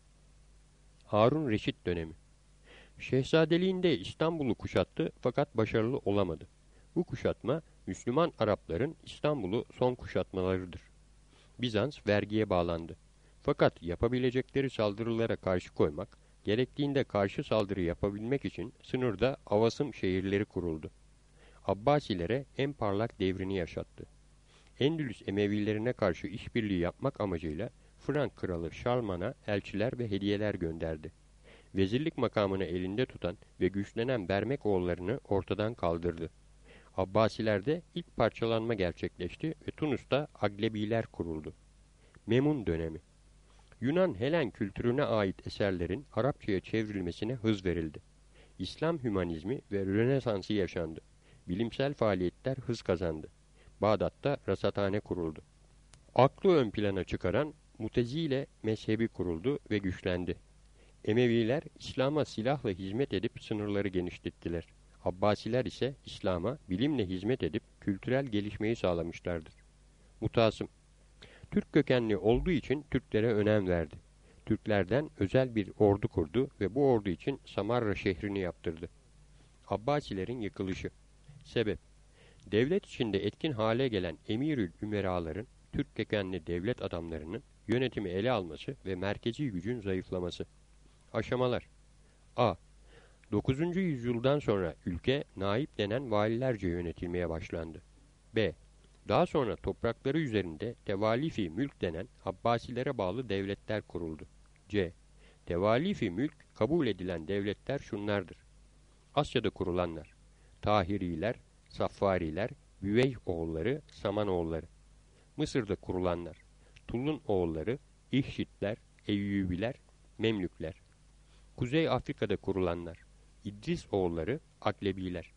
Harun Reşit dönemi. Şehzadeliğinde İstanbul'u kuşattı fakat başarılı olamadı. Bu kuşatma Müslüman Arapların İstanbul'u son kuşatmalarıdır. Bizans vergiye bağlandı. Fakat yapabilecekleri saldırılara karşı koymak, gerektiğinde karşı saldırı yapabilmek için sınırda avasım şehirleri kuruldu. Abbasilere en parlak devrini yaşattı. Endülüs Emevilerine karşı işbirliği yapmak amacıyla Frank kralı Şarlman'a elçiler ve hediyeler gönderdi. Vezirlik makamını elinde tutan ve güçlenen Bermek oğullarını ortadan kaldırdı. Abbasilerde ilk parçalanma gerçekleşti ve Tunus'ta Aglebiler kuruldu. Memun dönemi. Yunan Helen kültürüne ait eserlerin Arapçaya çevrilmesine hız verildi. İslam hümanizmi ve Rönesansı yaşandı. Bilimsel faaliyetler hız kazandı. Bağdat'ta rasathane kuruldu. Aklı ön plana çıkaran Mutezile mezhebi kuruldu ve güçlendi. Emeviler İslam'a silahla hizmet edip sınırları genişlettiler. Abbasiler ise İslam'a bilimle hizmet edip kültürel gelişmeyi sağlamışlardır. Mutasım. Türk kökenli olduğu için Türklere önem verdi. Türklerden özel bir ordu kurdu ve bu ordu için Samarra şehrini yaptırdı. Abbasilerin yıkılışı. Sebep. Devlet içinde etkin hale gelen Emirül Ümeraların, Türk kökenli devlet adamlarının yönetimi ele alması ve merkezi gücün zayıflaması. Aşamalar. A. dokuzuncu yüzyıldan sonra ülke naip denen valilerce yönetilmeye başlandı. B. Daha sonra toprakları üzerinde tevalifi mülk denen Abbasilere bağlı devletler kuruldu. C. Tevalifi mülk kabul edilen devletler şunlardır. Asya'da kurulanlar. Tahiriler, Saffariler, Büveyh oğulları, Saman oğulları. Mısır'da kurulanlar. Tulun oğulları, İhşitler, Eyyubiler, Memlükler. Kuzey Afrika'da kurulanlar. İdris oğulları, Aklebiler.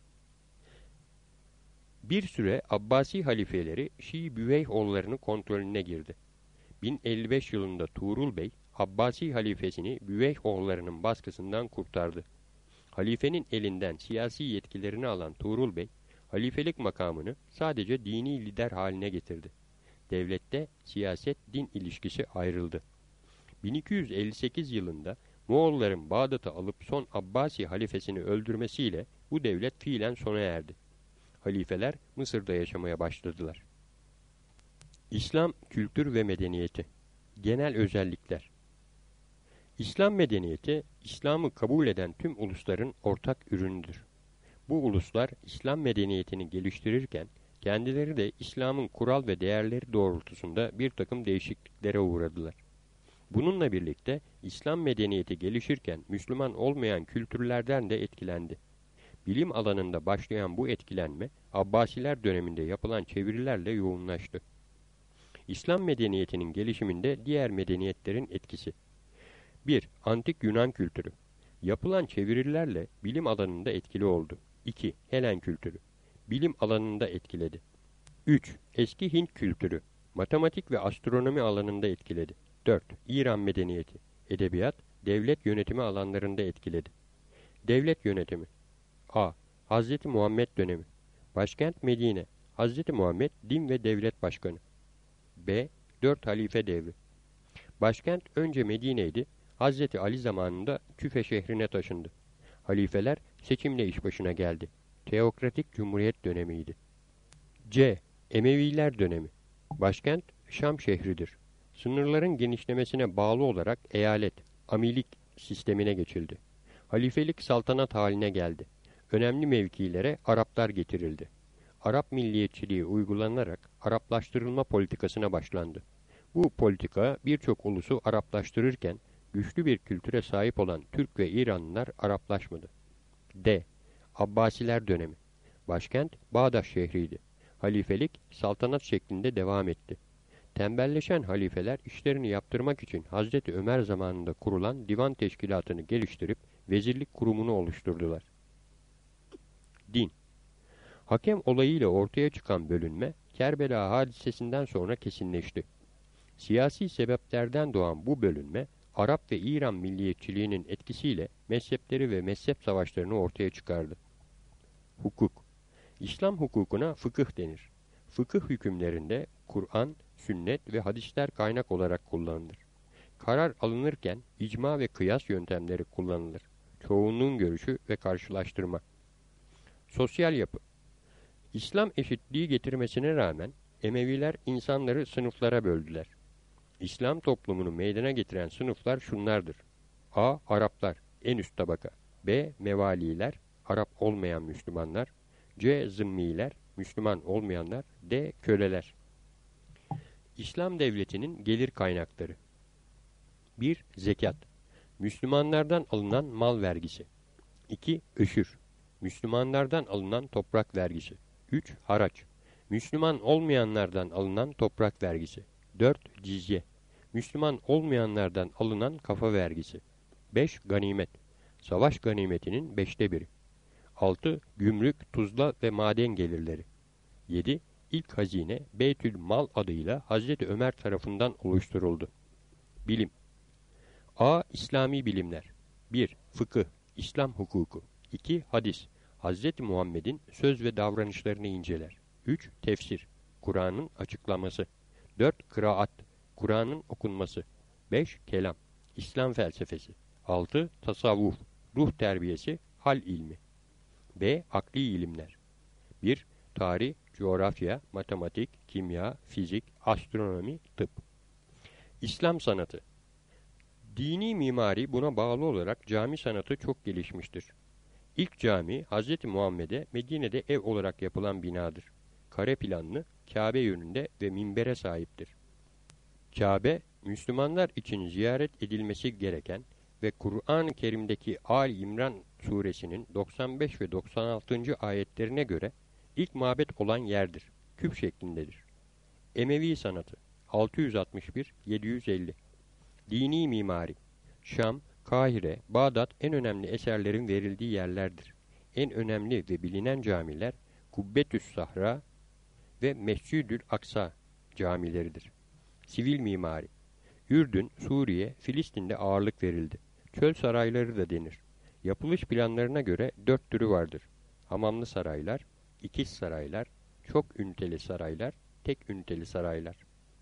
Bir süre Abbasi halifeleri Şii Büveyh oğullarının kontrolüne girdi. bin elli beş yılında Tuğrul Bey, Abbasi halifesini Büveyh oğullarının baskısından kurtardı. Halifenin elinden siyasi yetkilerini alan Tuğrul Bey, halifelik makamını sadece dini lider haline getirdi. Devlette siyaset-din ilişkisi ayrıldı. bin iki yüz elli sekiz yılında Moğolların Bağdat'ı alıp son Abbasi halifesini öldürmesiyle bu devlet fiilen sona erdi. Halifeler Mısır'da yaşamaya başladılar. İslam kültür ve medeniyeti. Genel özellikler. İslam medeniyeti, İslam'ı kabul eden tüm ulusların ortak ürünüdür. Bu uluslar İslam medeniyetini geliştirirken kendileri de İslam'ın kural ve değerleri doğrultusunda bir takım değişikliklere uğradılar. Bununla birlikte İslam medeniyeti gelişirken Müslüman olmayan kültürlerden de etkilendi. Bilim alanında başlayan bu etkilenme Abbasiler döneminde yapılan çevirilerle yoğunlaştı. İslam medeniyetinin gelişiminde diğer medeniyetlerin etkisi. bir. Antik Yunan kültürü. Yapılan çevirilerle bilim alanında etkili oldu. iki. Helen kültürü. Bilim alanında etkiledi. üç. Eski Hint kültürü. Matematik ve astronomi alanında etkiledi. dört. İran medeniyeti. Edebiyat, devlet yönetimi alanlarında etkiledi. Devlet yönetimi. A. Hazreti Muhammed dönemi. Başkent Medine. Hazreti Muhammed din ve devlet başkanı. B. Dört halife devri. Başkent önce Medine'ydi. Hazreti Ali zamanında Küfe şehrine taşındı. Halifeler seçimle iş başına geldi. Teokratik Cumhuriyet dönemiydi. C. Emeviler dönemi. Başkent Şam şehridir. Sınırların genişlemesine bağlı olarak eyalet, amilik sistemine geçildi. Halifelik saltanat haline geldi. Önemli mevkilere Araplar getirildi. Arap milliyetçiliği uygulanarak Araplaştırılma politikasına başlandı. Bu politika birçok ulusu Araplaştırırken güçlü bir kültüre sahip olan Türk ve İranlılar Araplaşmadı. D. Abbasiler dönemi. Başkent Bağdat şehriydi. Halifelik saltanat şeklinde devam etti. Tembelleşen halifeler işlerini yaptırmak için Hazreti Ömer zamanında kurulan divan teşkilatını geliştirip vezirlik kurumunu oluşturdular. Din. Hakem olayıyla ortaya çıkan bölünme Kerbela hadisesinden sonra kesinleşti. Siyasi sebeplerden doğan bu bölünme Arap ve İran milliyetçiliğinin etkisiyle mezhepleri ve mezhep savaşlarını ortaya çıkardı. Hukuk. İslam hukukuna fıkıh denir. Fıkıh hükümlerinde Kur'an, sünnet ve hadisler kaynak olarak kullanılır. Karar alınırken icma ve kıyas yöntemleri kullanılır. Çoğunluğun görüşü ve karşılaştırma. Sosyal yapı. İslam eşitliği getirmesine rağmen Emeviler insanları sınıflara böldüler. İslam toplumunu meydana getiren sınıflar şunlardır. A. Araplar, en üst tabaka. B. Mevaliler, Arap olmayan Müslümanlar. C. Zımmiler, Müslüman olmayanlar. D. Köleler. İslam devletinin gelir kaynakları. bir. Zekat. Müslümanlardan alınan mal vergisi. iki. Öşür. Müslümanlardan alınan toprak vergisi. üç. Haraç. Müslüman olmayanlardan alınan toprak vergisi. dört. Cizye. Müslüman olmayanlardan alınan kafa vergisi. beş. Ganimet. Savaş ganimetinin beşte biri. altı. Gümrük, tuzla ve maden gelirleri. yedi. İlk hazine Beytül Mal adıyla Hazreti Ömer tarafından oluşturuldu. Bilim. A. İslami bilimler. bir. Fıkıh, İslam hukuku. iki. Hadis. Hazreti Muhammed'in söz ve davranışlarını inceler. üç. Tefsir. Kur'an'ın açıklaması. dört. Kıraat. Kur'an'ın okunması. beş. Kelam. İslam felsefesi. altı. Tasavvuf. Ruh terbiyesi, hal ilmi. B. Akli ilimler. bir. Tarih, coğrafya, matematik, kimya, fizik, astronomi, tıp. İslam sanatı. Dini mimari buna bağlı olarak cami sanatı çok gelişmiştir. İlk cami Hazreti Muhammed'e Medine'de ev olarak yapılan binadır. Kare planlı, Kabe yönünde ve minbere sahiptir. Kabe, Müslümanlar için ziyaret edilmesi gereken ve Kur'an-ı Kerim'deki Ali İmran suresinin doksan beş ve doksan altıncı ayetlerine göre ilk mabet olan yerdir. Küp şeklindedir. Emevi sanatı altı yüz altmış bir yedi yüz elli. Dini mimari. Şam, Kahire, Bağdat en önemli eserlerin verildiği yerlerdir. En önemli ve bilinen camiler Kubbetüs Sahra ve Mescid-ül Aksa camileridir. Sivil mimari. Ürdün, Suriye, Filistin'de ağırlık verildi. Çöl sarayları da denir. Yapılış planlarına göre dört türü vardır. Hamamlı saraylar, ikiz saraylar, çok üniteli saraylar, tek üniteli saraylar.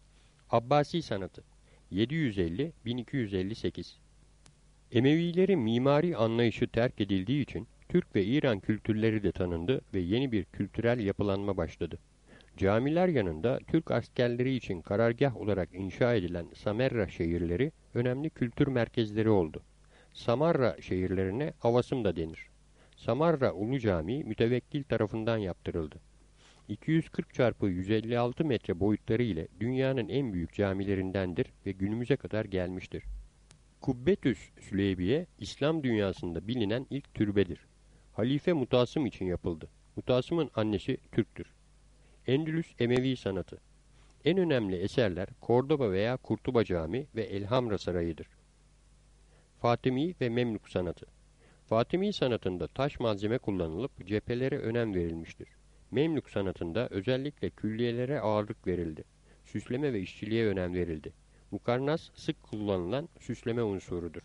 Abbasi sanatı yedi yüz elli bin iki yüz elli sekiz. Emevilerin mimari anlayışı terk edildiği için Türk ve İran kültürleri de tanındı ve yeni bir kültürel yapılanma başladı. Camiler yanında Türk askerleri için karargah olarak inşa edilen Samerra şehirleri önemli kültür merkezleri oldu. Samarra şehirlerine Avasım da denir. Samarra Ulu Camii mütevekkil tarafından yaptırıldı. iki yüz kırk çarpı yüz elli altı metre boyutları ile dünyanın en büyük camilerindendir ve günümüze kadar gelmiştir. Kubbetüs Süleybiye, İslam dünyasında bilinen ilk türbedir. Halife Mutasım için yapıldı. Mutasım'ın annesi Türktür. Endülüs Emevi sanatı. En önemli eserler Kordoba veya Kurtuba Camii ve Elhamra Sarayı'dır. Fatimi ve Memlük sanatı. Fatimi sanatında taş malzeme kullanılıp cephelere önem verilmiştir. Memlük sanatında özellikle külliyelere ağırlık verildi. Süsleme ve işçiliğe önem verildi. Mukarnas sık kullanılan süsleme unsurudur.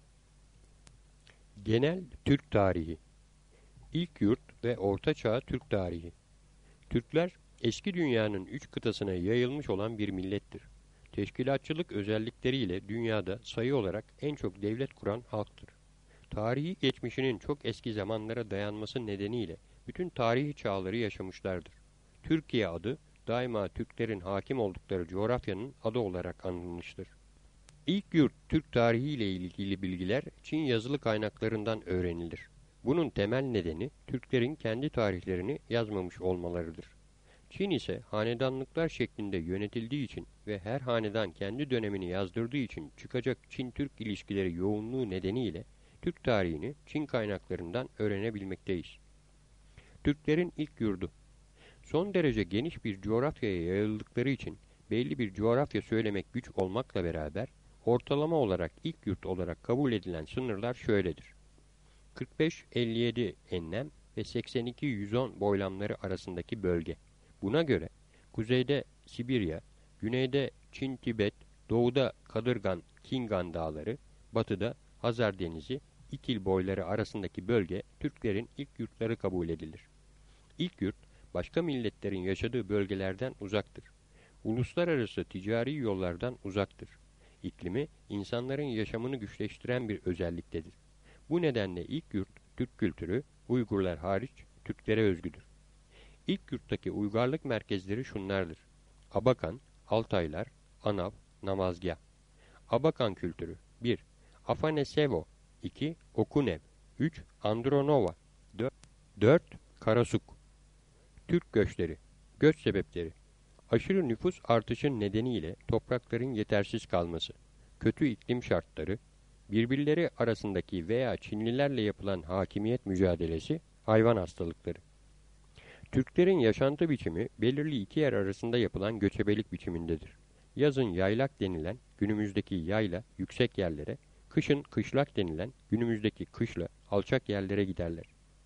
Genel Türk tarihi. İlk yurt ve Orta Çağ Türk tarihi. Türkler eski dünyanın üç kıtasına yayılmış olan bir millettir. Teşkilatçılık özellikleriyle dünyada sayı olarak en çok devlet kuran halktır. Tarihi geçmişinin çok eski zamanlara dayanması nedeniyle bütün tarihi çağları yaşamışlardır. Türkiye adı daima Türklerin hakim oldukları coğrafyanın adı olarak anılmıştır. İlk yurt Türk tarihi ile ilgili bilgiler Çin yazılı kaynaklarından öğrenilir. Bunun temel nedeni Türklerin kendi tarihlerini yazmamış olmalarıdır. Çin ise hanedanlıklar şeklinde yönetildiği için ve her hanedan kendi dönemini yazdırdığı için çıkacak Çin-Türk ilişkileri yoğunluğu nedeniyle Türk tarihini Çin kaynaklarından öğrenebilmekteyiz. Türklerin ilk yurdu. Son derece geniş bir coğrafyaya yayıldıkları için belli bir coğrafya söylemek güç olmakla beraber ortalama olarak ilk yurt olarak kabul edilen sınırlar şöyledir. kırk beş elli yedi enlem ve seksen iki yüz on boylamları arasındaki bölge. Buna göre kuzeyde Sibirya, güneyde Çin-Tibet, doğuda Kadırgan, Kingan dağları, batıda Hazar Denizi, İkil boyları arasındaki bölge Türklerin ilk yurtları kabul edilir. İlk yurt, başka milletlerin yaşadığı bölgelerden uzaktır. Uluslararası ticari yollardan uzaktır. İklimi, insanların yaşamını güçleştiren bir özelliktedir. Bu nedenle ilk yurt, Türk kültürü, Uygurlar hariç Türklere özgüdür. İlk yurttaki uygarlık merkezleri şunlardır: Abakan, Altaylar, Anav, Namazgah. Abakan kültürü: bir. Afanesevo, iki. Okunev, üç. Andronova, dört. Karasuk. Türk göçleri. Göç sebepleri: aşırı nüfus artışı nedeniyle toprakların yetersiz kalması, kötü iklim şartları, birbirleri arasındaki veya Çinlilerle yapılan hakimiyet mücadelesi, hayvan hastalıkları. Türklerin yaşantı biçimi belirli iki yer arasında yapılan göçebelik biçimindedir. Yazın yaylak denilen günümüzdeki yayla yüksek yerlere, kışın kışlak denilen günümüzdeki kışla alçak yerlere giderler.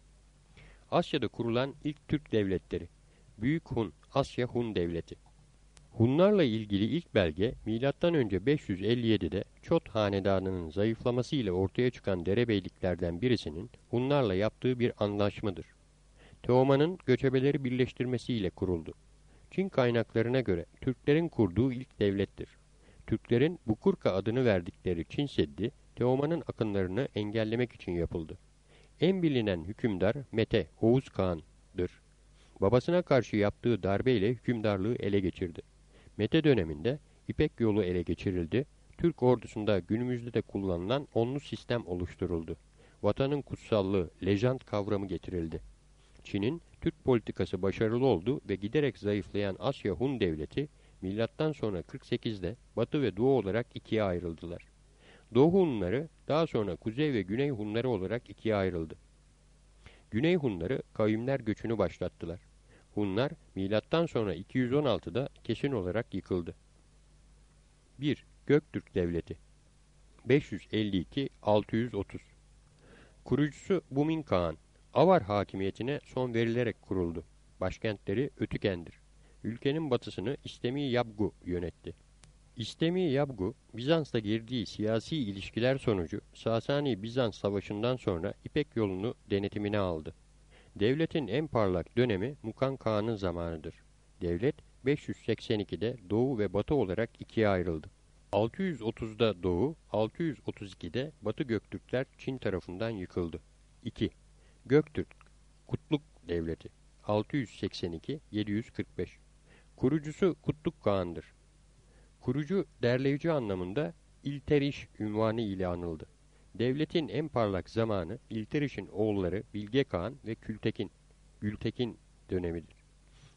Asya'da kurulan ilk Türk devletleri. Büyük Hun, Asya Hun Devleti. Hunlarla ilgili ilk belge milattan önce beş yüz elli yedide Çot hanedanının zayıflaması ile ortaya çıkan derebeyliklerden birisinin Hunlarla yaptığı bir anlaşmadır. Teoman'ın göçebeleri birleştirmesiyle kuruldu. Çin kaynaklarına göre Türklerin kurduğu ilk devlettir. Türklerin Bukurka adını verdikleri Çin Seddi, Teoman'ın akınlarını engellemek için yapıldı. En bilinen hükümdar Mete Oğuz Kağan'dır. Babasına karşı yaptığı darbeyle hükümdarlığı ele geçirdi. Mete döneminde İpek yolu ele geçirildi. Türk ordusunda günümüzde de kullanılan onlu sistem oluşturuldu. Vatanın kutsallığı, lejant kavramı getirildi. Çin'in Türk politikası başarılı oldu ve giderek zayıflayan Asya Hun Devleti, milattan sonra kırk sekizde Batı ve Doğu olarak ikiye ayrıldılar. Doğu Hunları daha sonra Kuzey ve Güney Hunları olarak ikiye ayrıldı. Güney Hunları kavimler göçünü başlattılar. Hunlar milattan sonra iki yüz on altıda kesin olarak yıkıldı. bir. Göktürk Devleti beş yüz elli iki altı yüz otuz. Kurucusu Bumin Kağan. Avar hakimiyetine son verilerek kuruldu. Başkentleri Ötüken'dir. Ülkenin batısını İstemi Yabgu yönetti. İstemi Yabgu, Bizans'la girdiği siyasi ilişkiler sonucu Sasani-Bizans Savaşı'ndan sonra İpek yolunu denetimine aldı. Devletin en parlak dönemi Mukan Kağan'ın zamanıdır. Devlet beş yüz seksen ikide Doğu ve Batı olarak ikiye ayrıldı. altı yüz otuzda Doğu, altı yüz otuz ikide Batı Göktürkler Çin tarafından yıkıldı. iki. Göktürk Kutluk Devleti altı yüz seksen iki yedi yüz kırk beş. Kurucusu Kutluk Kağan'dır. Kurucu derleyici anlamında İlteriş ünvanı ile anıldı. Devletin en parlak zamanı İlteriş'in oğulları Bilge Kağan ve Kültekin, Gültekin dönemidir.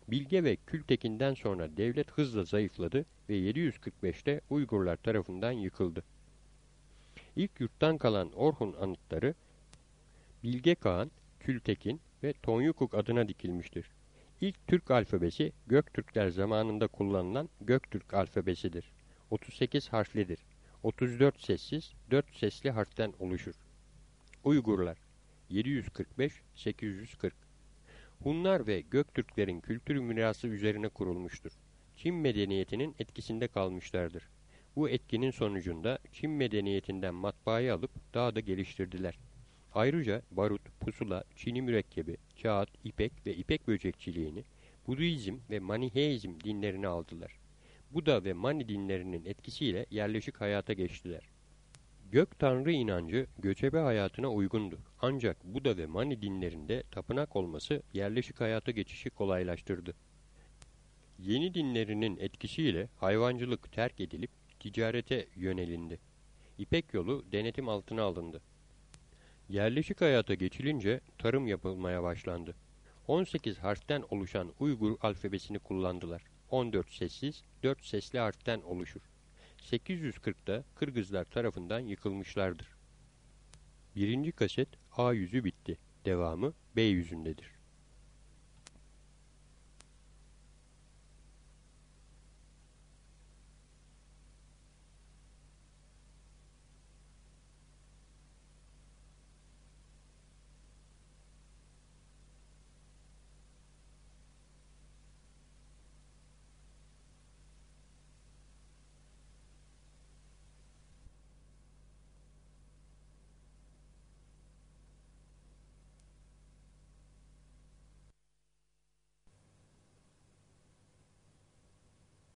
Bilge ve Kültekin'den sonra devlet hızla zayıfladı ve yedi yüz kırk beşte Uygurlar tarafından yıkıldı. İlk yurttan kalan Orhun anıtları Bilge Kağan, Kültekin ve Tonyukuk adına dikilmiştir. İlk Türk alfabesi Göktürkler zamanında kullanılan Göktürk alfabesidir. otuz sekiz harflidir. otuz dört sessiz, dört sesli harften oluşur. Uygurlar yedi yüz kırk beş sekiz yüz kırk Hunlar ve Göktürklerin kültür mirası üzerine kurulmuştur. Çin medeniyetinin etkisinde kalmışlardır. Bu etkinin sonucunda Çin medeniyetinden matbaayı alıp daha da geliştirdiler. Ayrıca barut, pusula, çini mürekkebi, kağıt, ipek ve ipek böcekçiliğini, Budizm ve Maniheizm dinlerini aldılar. Buda ve Mani dinlerinin etkisiyle yerleşik hayata geçtiler. Gök tanrı inancı göçebe hayatına uygundu. Ancak Buda ve Mani dinlerinde tapınak olması yerleşik hayata geçişi kolaylaştırdı. Yeni dinlerinin etkisiyle hayvancılık terk edilip ticarete yönelindi. İpek yolu denetim altına alındı. Yerleşik hayata geçilince tarım yapılmaya başlandı. on sekiz harften oluşan Uygur alfabesini kullandılar. on dört sessiz, dört sesli harften oluşur. sekiz yüz kırkta Kırgızlar tarafından yıkılmışlardır. Birinci kaset A yüzü bitti. Devamı B yüzündedir.